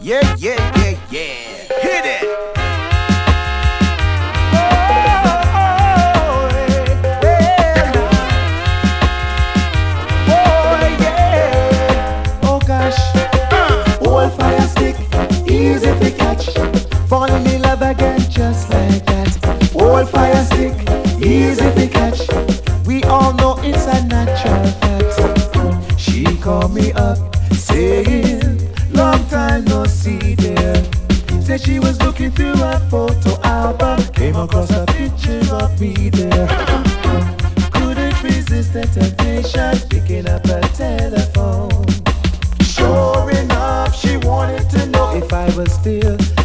Yeah, yeah, yeah, yeah. Hit it. Old fire stick, easy to catch. Fall in love again just like that. Old fire stick, easy to catch. We all know it's a natural fact. She called me up saying, long time no see there. Said she was looking through a photo album, came across a picture of me there. Couldn't resist the temptation, picking up a telephone. Sure enough, she wanted to know if I was still